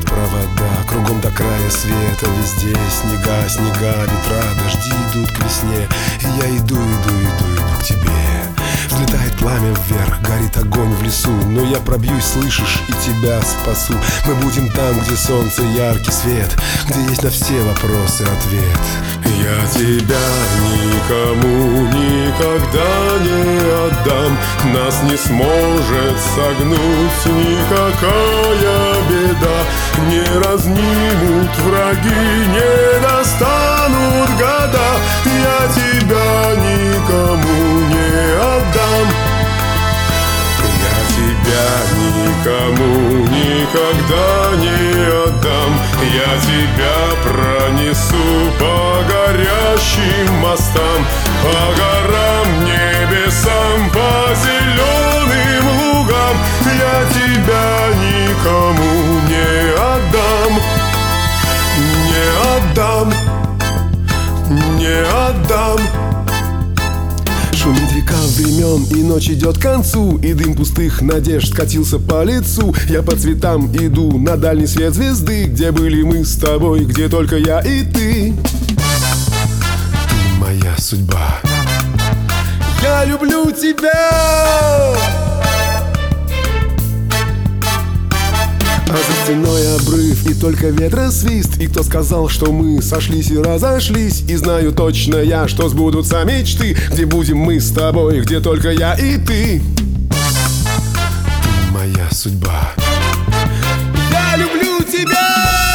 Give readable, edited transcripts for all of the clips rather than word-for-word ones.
тянут провода, кругом до края света, везде снега, снега, ветра, дожди идут к весне. И я иду к тебе. Взлетает пламя вверх, горит огонь в лесу, но я пробьюсь, слышишь, и тебя спасу. Мы будем там, где солнце, яркий свет, где есть на все вопросы ответ. Я тебя никому никогда не отдам. Нас не сможет согнуть никакая беда. Не разнимут враги, не достанут года. Я тебя никому не отдам. Я тебя никому никогда не отдам. Я тебя пронесу по горящим мостам, по горам, небесам, по зеленым лугам. Я тебя никому не отдам. Не отдам. Не отдам. Шумит река времен, и ночь идет к концу, и дым пустых надежд катился по лицу. Я по цветам иду на дальний свет звезды, где были мы с тобой, где только я и ты. Ты моя судьба. Я люблю тебя. А за стеной обрыв, и только ветра свист. И кто сказал, что мы сошлись и разошлись? И знаю точно я, что сбудутся мечты, где будем мы с тобой, где только я и ты. Ты моя судьба. Я люблю тебя.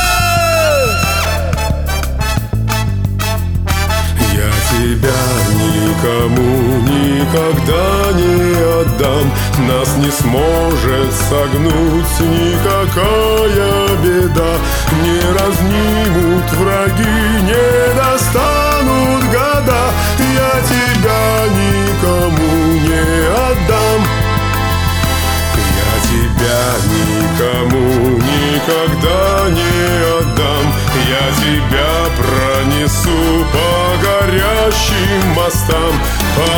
Я тебя никому никогда не отдам. Нас не сможет согнуть никакая беда. Не разнимут враги, не достанут года. Я тебя никому не отдам. Я тебя никому никогда не отдам. Я тебя пронесу по горящим мостам, по